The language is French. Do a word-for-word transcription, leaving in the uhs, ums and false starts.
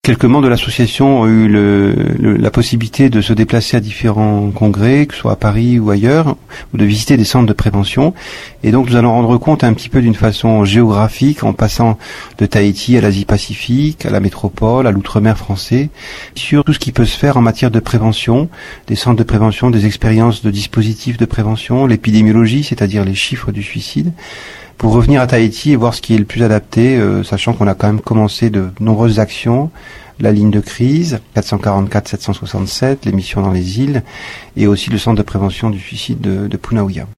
Quelques membres de l'association ont eu le, le, la possibilité de se déplacer à différents congrès, que ce soit à Paris ou ailleurs, ou de visiter des centres de prévention. Et donc nous allons rendre compte un petit peu d'une façon géographique, en passant de Tahiti à l'Asie-Pacifique, à la métropole, à l'outre-mer français, sur tout ce qui peut se faire en matière de prévention, des centres de prévention, des expériences de dispositifs de prévention, l'épidémiologie, c'est-à-dire les chiffres du suicide, pour revenir à Tahiti et voir ce qui est le plus adapté, euh, sachant qu'on a quand même commencé de nombreuses actions, la ligne de crise, quatre cent quarante-quatre sept cent soixante-sept, les missions dans les îles, et aussi le centre de prévention du suicide de, de Punaouia.